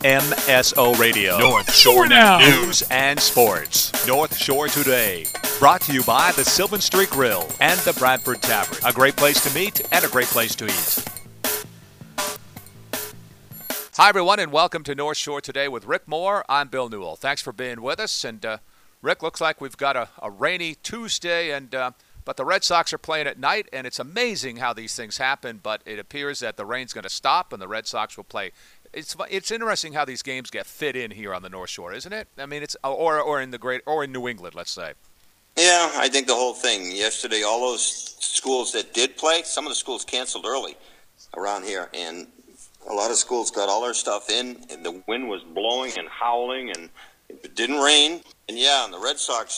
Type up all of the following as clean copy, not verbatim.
MSO Radio. North Shore Now. News and sports. North Shore Today. Brought to you by the Sylvan Street Grill and the Bradford Tavern. A great place to meet and a great place to eat. Hi, everyone, and welcome to North Shore Today with Rick Moore. I'm Bill Newell. Thanks for being with us. And, Rick, looks like we've got a rainy Tuesday, but the Red Sox are playing at night, and it's amazing how these things happen, but it appears that the rain's going to stop and the Red Sox will play. It's interesting how these games get fit in here on the North Shore, isn't it? I mean, it's or in New England, let's say. Yeah, I think the whole thing. Yesterday, all those schools that did play, some of the schools canceled early around here, and a lot of schools got all their stuff in, and the wind was blowing and howling, and it didn't rain. And the Red Sox,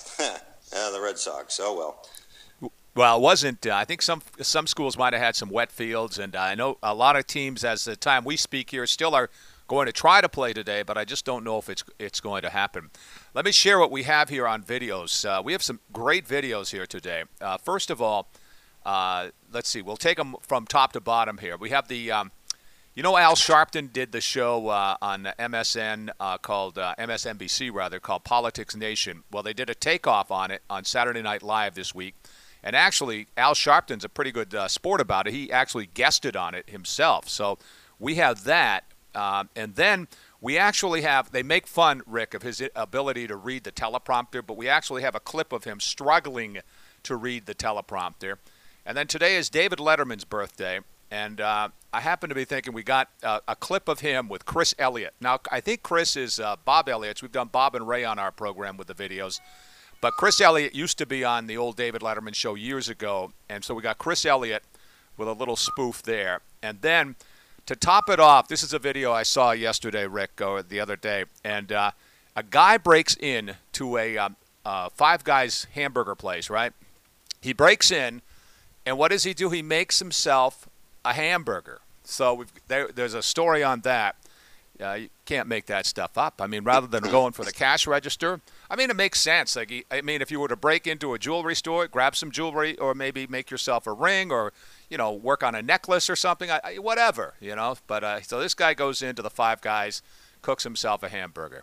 the Red Sox, oh well. Well, it wasn't. I think some schools might have had some wet fields, and I know a lot of teams, as the time we speak here, still are going to try to play today, but I just don't know if it's going to happen. Let me share what we have here on videos. We have some great videos here today. First of all, let's see. We'll take them from top to bottom here. We have the, Al Sharpton did the show on MSN called MSNBC rather, called Politics Nation. Well, they did a takeoff on it on Saturday Night Live this week. And actually, Al Sharpton's a pretty good sport about it. He actually guested on it himself. So we have that. And then we actually have, they make fun, Rick, of his ability to read the teleprompter, but we actually have a clip of him struggling to read the teleprompter. And then today is David Letterman's birthday. And I happen to be thinking we got a clip of him with Chris Elliott. Now, I think Chris is Bob Elliott's. We've done Bob and Ray on our program with the videos. But Chris Elliott used to be on the old David Letterman show years ago, and so we got Chris Elliott with a little spoof there. And then to top it off, this is a video I saw yesterday, Rick, or the other day, and a guy breaks in to a Five Guys hamburger place, right? He breaks in, and what does he do? He makes himself a hamburger. So there's a story on that. You can't make that stuff up. I mean, rather than going for the cash register, I mean, it makes sense. Like, if you were to break into a jewelry store, grab some jewelry, or maybe make yourself a ring, or work on a necklace or something, whatever, But so this guy goes into the Five Guys, cooks himself a hamburger.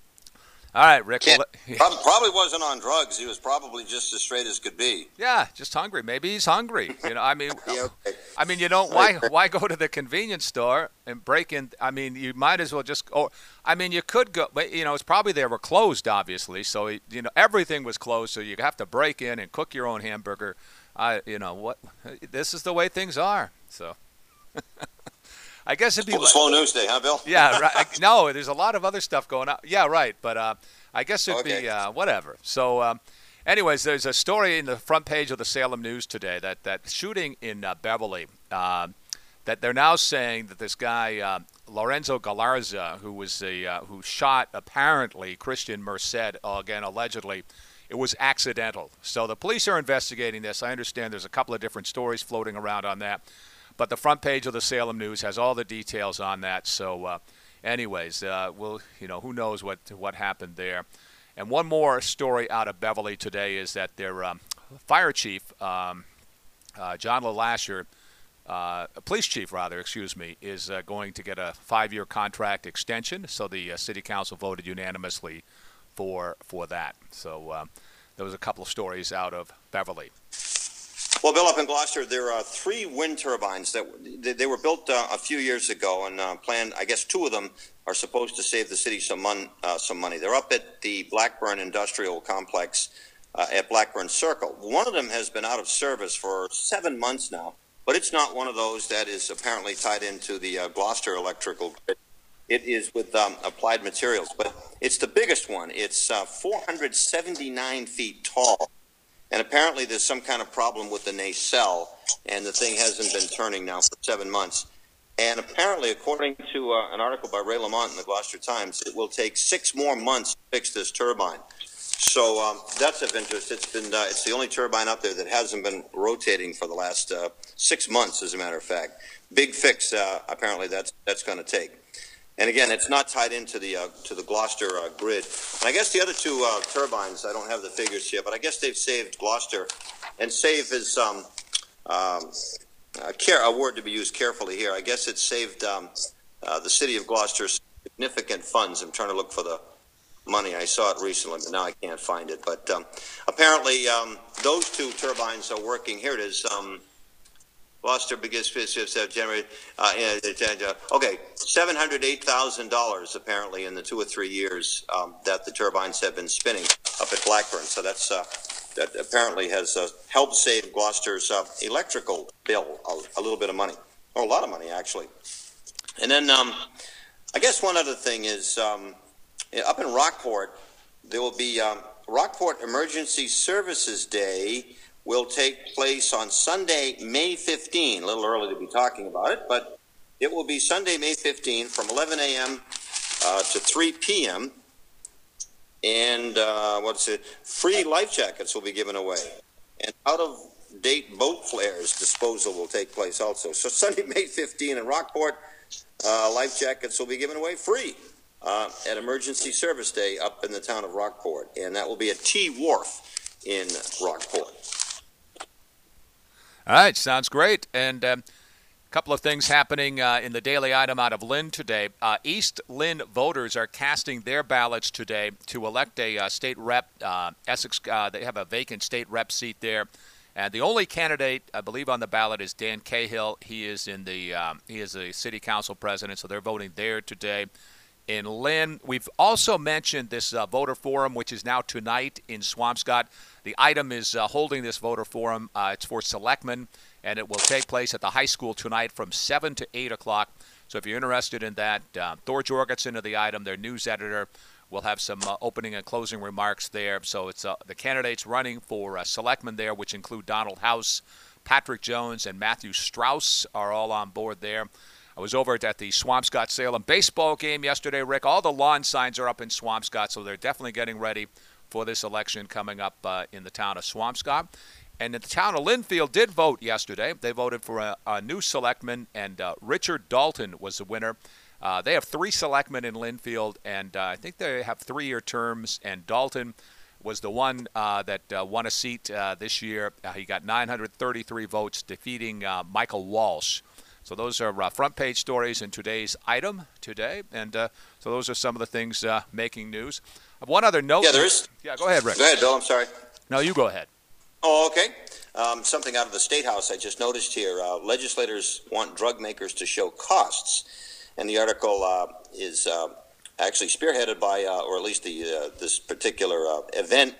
All right, Rick. Probably wasn't on drugs. He was probably just as straight as could be. Yeah, just hungry. Maybe he's hungry. Okay. Why go to the convenience store and break in? I mean, you might as well just go. I mean, you could go, but it's probably they were closed, obviously. So everything was closed. So you have to break in and cook your own hamburger. This is the way things are. So. I guess it'd be slow news day, huh, Bill? Yeah, right. No, there's a lot of other stuff going on. Yeah, right. But I guess it'd be whatever. So, anyways, there's a story in the front page of the Salem News today that shooting in Beverly, that they're now saying that this guy Lorenzo Galarza, who shot apparently Christian Merced, again allegedly, it was accidental. So the police are investigating this. I understand there's a couple of different stories floating around on that. But the front page of the Salem News has all the details on that. So, anyways, who knows what happened there. And one more story out of Beverly today is that their fire chief, John LeLasher, police chief rather, is going to get a 5-year contract extension. So the city council voted unanimously for that. So there was a couple of stories out of Beverly. Well, Bill, up in Gloucester, there are 3 wind turbines that they were built a few years ago and planned. I guess 2 of them are supposed to save the city some money. They're up at the Blackburn Industrial Complex at Blackburn Circle. One of them has been out of service for 7 months now, but it's not one of those that is apparently tied into the Gloucester electrical grid. It is with Applied Materials, but it's the biggest one. It's 479 feet tall. And apparently there's some kind of problem with the nacelle, and the thing hasn't been turning now for 7 months. And apparently, according to an article by Ray Lamont in the Gloucester Times, it will take 6 more months to fix this turbine. So that's of interest. It's the only turbine up there that hasn't been rotating for the last 6 months, as a matter of fact. Big fix, apparently, that's going to take. And again, it's not tied into the Gloucester grid. And I guess the other 2 turbines, I don't have the figures here, but I guess they've saved Gloucester. And save is a word to be used carefully here. I guess it saved the city of Gloucester significant funds. I'm trying to look for the money. I saw it recently, but now I can't find it. But apparently, those two turbines are working. Here it is. Gloucester begins to generate. Okay, $708,000 apparently in the 2 or 3 years that the turbines have been spinning up at Blackburn. So that's that apparently has helped save Gloucester's electrical bill a little bit of money, or a lot of money actually. And then I guess one other thing is up in Rockport, there will be Rockport Emergency Services Day will take place on Sunday, May 15. A little early to be talking about it, but it will be Sunday, May 15 from 11 a.m. To 3 p.m. And free life jackets will be given away. And out-of-date boat flares disposal will take place also. So Sunday, May 15 in Rockport, life jackets will be given away free at Emergency Service Day up in the town of Rockport. And that will be at T Wharf in Rockport. All right, sounds great. And a couple of things happening in the daily item out of Lynn today. East Lynn voters are casting their ballots today to elect a state rep. Essex, they have a vacant state rep seat there. And the only candidate, I believe, on the ballot is Dan Cahill. He is he is a city council president, so they're voting there today. In Lynn, we've also mentioned this voter forum, which is now tonight in Swampscott. The item is holding this voter forum. It's for selectmen, and it will take place at the high school tonight from 7 to 8 o'clock. So if you're interested in that, Thor Jorgensen of the item, their news editor, will have some opening and closing remarks there. So it's the candidates running for selectmen there, which include Donald House, Patrick Jones, and Matthew Strauss are all on board there. I was over at the Swampscott-Salem baseball game yesterday, Rick. All the lawn signs are up in Swampscott, so they're definitely getting ready for this election coming up in the town of Swampscott. And the town of Lynnfield did vote yesterday. They voted for a new selectman, and Richard Dalton was the winner. They have 3 selectmen in Lynnfield, and I think they have 3-year terms, and Dalton was the one that won a seat this year. He got 933 votes, defeating Michael Walsh. So those are front page stories in today's item today, and so those are some of the things making news. One other note. Yeah, there is. Yeah, go ahead, Rick. Go ahead, Bill. I'm sorry. No, you go ahead. Oh, okay. Something out of the State House I just noticed here. Legislators want drug makers to show costs, and the article is actually spearheaded by, or at least this particular event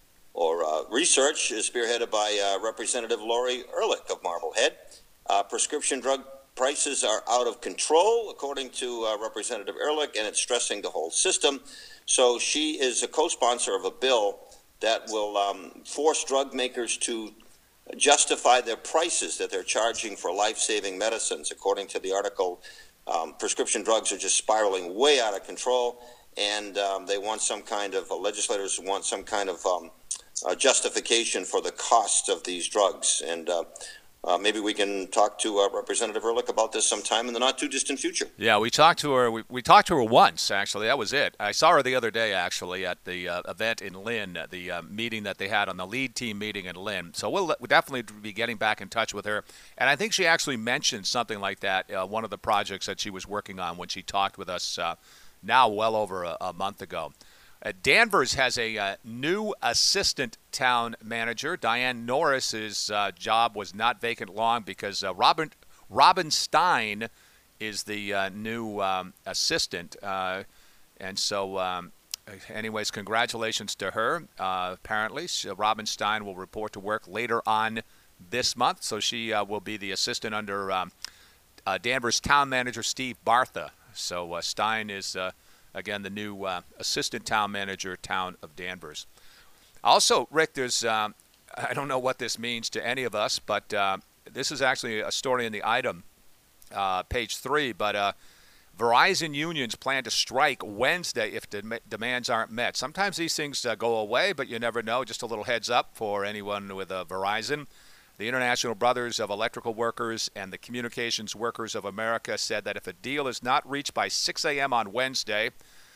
or research is spearheaded by Representative Lori Ehrlich of Marblehead. Prescription drug prices are out of control, according to Representative Ehrlich, and it's stressing the whole system. So she is a co-sponsor of a bill that will force drug makers to justify their prices that they're charging for life-saving medicines. According to the article, prescription drugs are just spiraling way out of control, and they want some kind of, legislators want some kind of justification for the cost of these drugs. And maybe we can talk to Representative Ehrlich about this sometime in the not-too-distant future. Yeah, we talked to her. We talked to her once, actually. That was it. I saw her the other day, actually, at the event in Lynn, the meeting that they had on the lead team meeting in Lynn. So we'll definitely be getting back in touch with her. And I think she actually mentioned something like that, one of the projects that she was working on when she talked with us now well over a month ago. Danvers has a new assistant town manager. Diane Norris's job was not vacant long because Robin Stein is the new assistant. And so, anyways, congratulations to her. Apparently, Robin Stein will report to work later on this month. So she will be the assistant under Danvers town manager Steve Bartha. So Stein is... again, the new assistant town manager, town of Danvers. Also, Rick, there's, I don't know what this means to any of us, but this is actually a story in the item, page 3, but Verizon unions plan to strike Wednesday if demands aren't met. Sometimes these things go away, but you never know. Just a little heads up for anyone with Verizon. The International Brothers of Electrical Workers and the Communications Workers of America said that if a deal is not reached by 6 a.m. on Wednesday,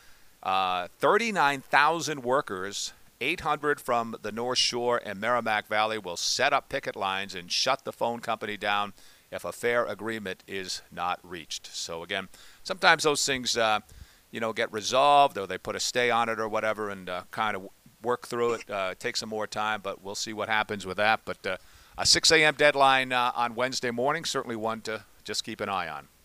39,000 workers, 800 from the North Shore and Merrimack Valley, will set up picket lines and shut the phone company down if a fair agreement is not reached. So, again, sometimes those things get resolved, or they put a stay on it or whatever, and kind of work through it. Take some more time, but we'll see what happens with that. But a 6 a.m. deadline on Wednesday morning, certainly one to just keep an eye on.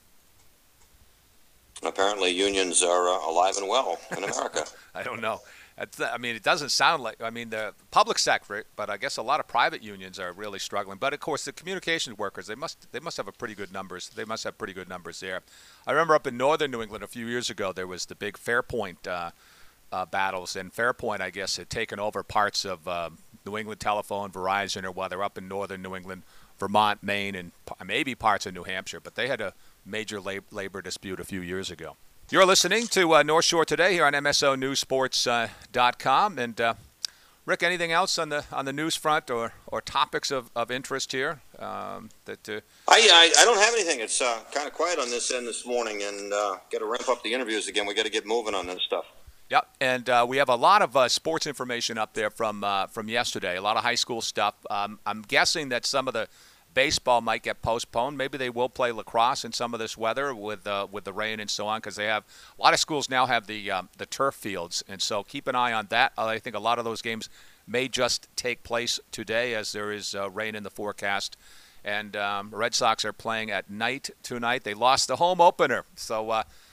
Apparently, unions are alive and well in America. I don't know. I mean, it doesn't sound like, the public sector, but I guess a lot of private unions are really struggling. But of course, the communications workers, they must have a pretty good numbers. They must have pretty good numbers there. I remember up in northern New England a few years ago, there was the big Fairpoint battles, and Fairpoint, I guess, had taken over parts of New England Telephone, Verizon, or while they're up in northern New England, Vermont, Maine, and maybe parts of New Hampshire. But they had a major labor dispute a few years ago. You're listening to North Shore Today here on MSONewsports.com. And Rick, anything else on the news front or topics of interest here? I don't have anything. It's kind of quiet on this end this morning, and got to ramp up the interviews again. We got to get moving on this stuff. Yep, and we have a lot of sports information up there from yesterday. A lot of high school stuff. I'm guessing that some of the baseball might get postponed. Maybe they will play lacrosse in some of this weather with the rain and so on, because they have a lot of schools now have the turf fields, and so keep an eye on that. I think a lot of those games may just take place today, as there is rain in the forecast. And Red Sox are playing at night tonight. They lost the home opener, so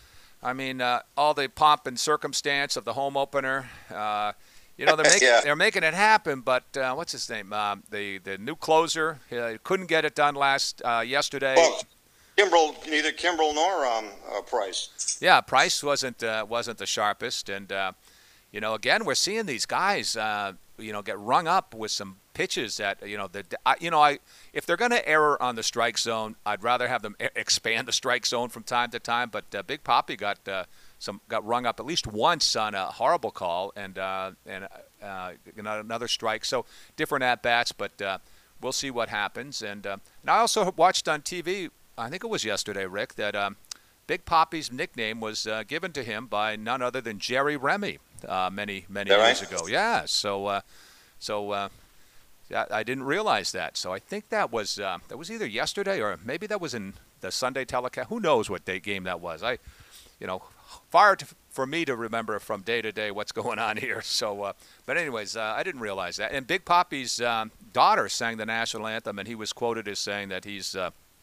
all the pomp and circumstance of the home opener. They're making it happen, but what's his name? The new closer couldn't get it done yesterday. Well, neither Kimbrel nor Price. Yeah, Price wasn't the sharpest, and again, we're seeing these guys get rung up with some pitches that if they're going to err on the strike zone, I'd rather have them expand the strike zone from time to time. But Big Papi got rung up at least once on a horrible call and another strike. So different at bats, but we'll see what happens. And I also watched on TV, I think it was yesterday, Rick, that Big Papi's nickname was given to him by none other than Jerry Remy many years ago. Yeah, so I didn't realize that. So I think that was either yesterday or maybe that was in the Sunday telecast. Who knows what game that was? Far for me to remember from day to day what's going on here. So, but anyways, I didn't realize that. And Big Papi's daughter sang the national anthem, and he was quoted as saying that he's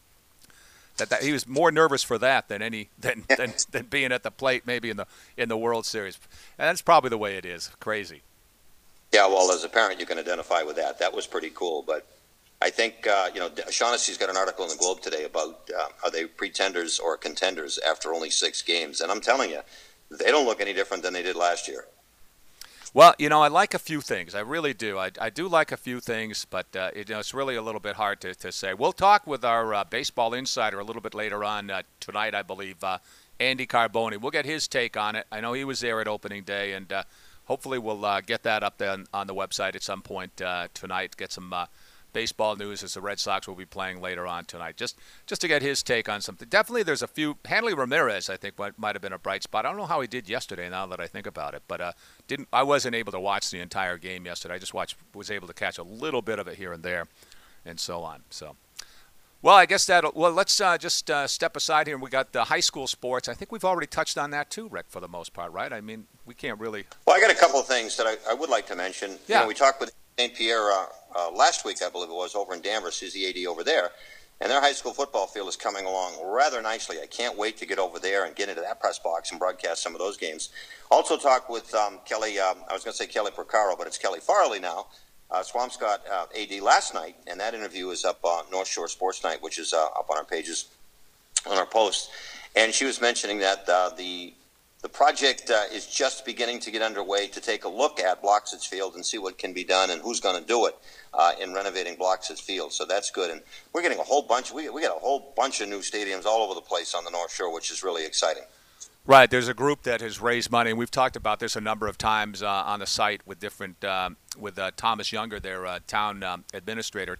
that he was more nervous for that than being at the plate, maybe in the World Series. And that's probably the way it is. Crazy. Yeah, well, as a parent, you can identify with that. That was pretty cool, but I think, Shaughnessy's got an article in the Globe today about are they pretenders or contenders after only 6 games. And I'm telling you, they don't look any different than they did last year. Well, I like a few things. I really do. I do like a few things, but it's really a little bit hard to say. We'll talk with our baseball insider a little bit later on tonight, I believe, Andy Carboni. We'll get his take on it. I know he was there at opening day, and hopefully we'll get that up there on the website at some point tonight, get some baseball news as the Red Sox will be playing later on tonight. Just to get his take on something. Definitely there's a few. Hanley Ramirez, I think, might have been a bright spot. I don't know how he did yesterday now that I think about it, but I wasn't able to watch the entire game yesterday. I just was able to catch a little bit of it here and there and so on. So, well, I guess let's just step aside here. We got the high school sports. I think we've already touched on that too, Rick, for the most part, right? I mean, we can't really. Well, I got a couple of things that I would like to mention. Yeah. We talked with St. Pierre last week, I believe it was, over in Danvers, who's the AD over there. And their high school football field is coming along rather nicely. I can't wait to get over there and get into that press box and broadcast some of those games. Also talked with Kelly, I was going to say Kelly Porcaro, but it's Kelly Farley now, Swampscott AD last night. And that interview is up on North Shore Sports Night, which is up on our pages, on our posts. And she was mentioning that the project is just beginning to get underway to take a look at Bloxhedge Field and see what can be done and who's going to do it in renovating Bloxhedge Field. So that's good. And we're getting a whole bunch. We got a whole bunch of new stadiums all over the place on the North Shore, which is really exciting. Right. There's a group that has raised money, and we've talked about this a number of times on the site with different with Thomas Younger, their town administrator,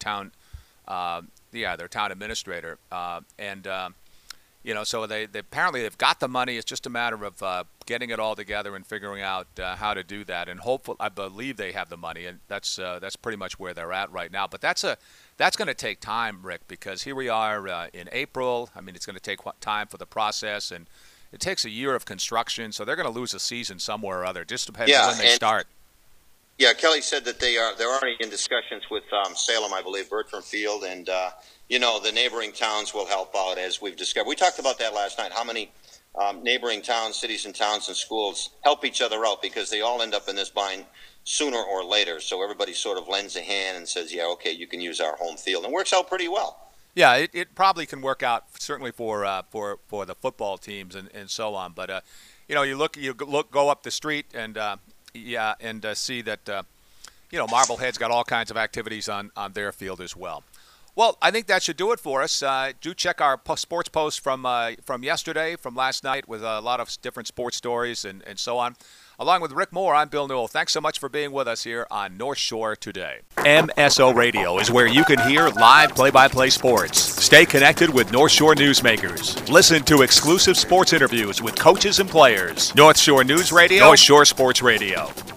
their town administrator, and. So they apparently they've got the money. It's just a matter of getting it all together and figuring out how to do that. And hopefully, I believe they have the money, and that's pretty much where they're at right now. But that's going to take time, Rick, because here we are in April. I mean, it's going to take time for the process and it takes a year of construction, so they're going to lose a season somewhere or other. Just depends Yeah, on when they start. Yeah, Kelly said that they're already in discussions with Salem, I believe, Bertram Field, and the neighboring towns will help out, as we've discovered. We talked about that last night. How many neighboring towns, cities, and towns and schools help each other out because they all end up in this bind sooner or later. So everybody sort of lends a hand and says, "Yeah, okay, you can use our home field," and it works out pretty well. Yeah, it probably can work out certainly for the football teams and so on. But you go up the street and see that Marblehead's got all kinds of activities on their field as well. Well, I think that should do it for us. Do check our sports post from yesterday, from last night, with a lot of different sports stories and so on. Along with Rick Moore, I'm Bill Newell. Thanks so much for being with us here on North Shore Today. MSO Radio is where you can hear live play-by-play sports. Stay connected with North Shore newsmakers. Listen to exclusive sports interviews with coaches and players. North Shore News Radio, North Shore Sports Radio.